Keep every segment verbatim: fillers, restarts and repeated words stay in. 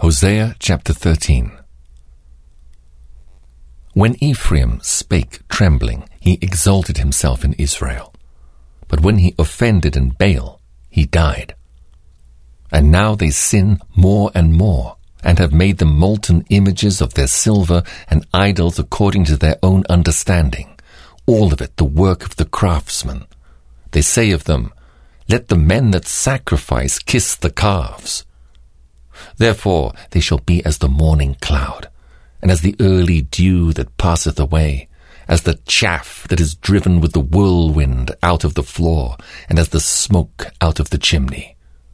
Hosea chapter thirteen. When Ephraim spake trembling, he exalted himself in Israel. But when he offended in Baal, he died. And now they sin more and more, and have made them molten images of their silver and idols according to their own understanding, all of it the work of the craftsman. They say of them, Let the men that sacrifice kiss the calves. Therefore they shall be as the morning cloud, and as the early dew that passeth away, as the chaff that is driven with the whirlwind out of the floor, and as the smoke out of the chimney.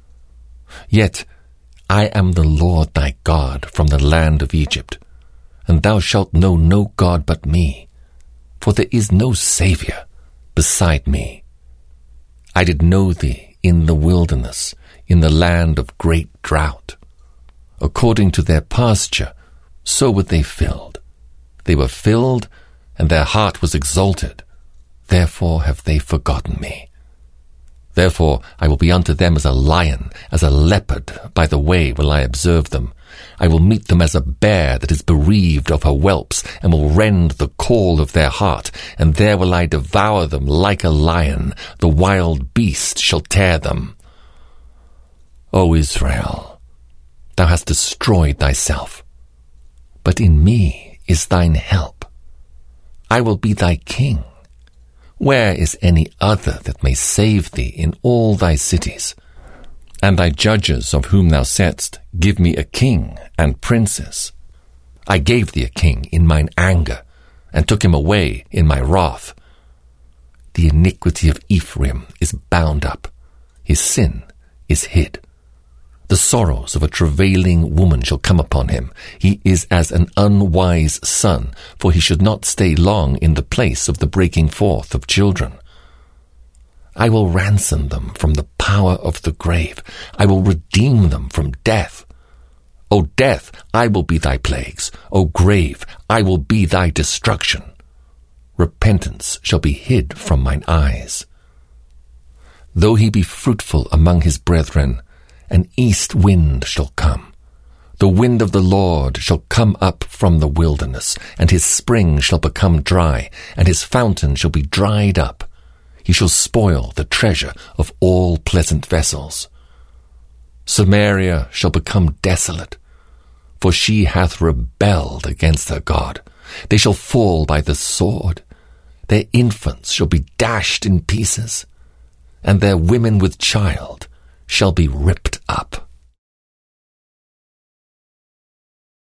Yet I am the Lord thy God from the land of Egypt, and thou shalt know no God but me, for there is no Saviour beside me. I did know thee in the wilderness, in the land of great drought. According to their pasture, so were they filled. They were filled, and their heart was exalted. Therefore have they forgotten me. Therefore I will be unto them as a lion, as a leopard, by the way will I observe them. I will meet them as a bear that is bereaved of her whelps, and will rend the caul of their heart, and there will I devour them like a lion. The wild beast shall tear them. O Israel, thou hast destroyed thyself, but in me is thine help. I will be thy king. Where is any other that may save thee in all thy cities? And thy judges of whom thou saidst, Give me a king and princes. I gave thee a king in mine anger, and took him away in my wrath. The iniquity of Ephraim is bound up, his sin is hid. The sorrows of a travailing woman shall come upon him. He is as an unwise son, for he should not stay long in the place of the breaking forth of children. I will ransom them from the power of the grave. I will redeem them from death. O death, I will be thy plagues. O grave, I will be thy destruction. Repentance shall be hid from mine eyes. Though he be fruitful among his brethren, an east wind shall come. The wind of the Lord shall come up from the wilderness, and his spring shall become dry, and his fountain shall be dried up. He shall spoil the treasure of all pleasant vessels. Samaria shall become desolate, for she hath rebelled against her God. They shall fall by the sword. Their infants shall be dashed in pieces, and their women with child shall be ripped up.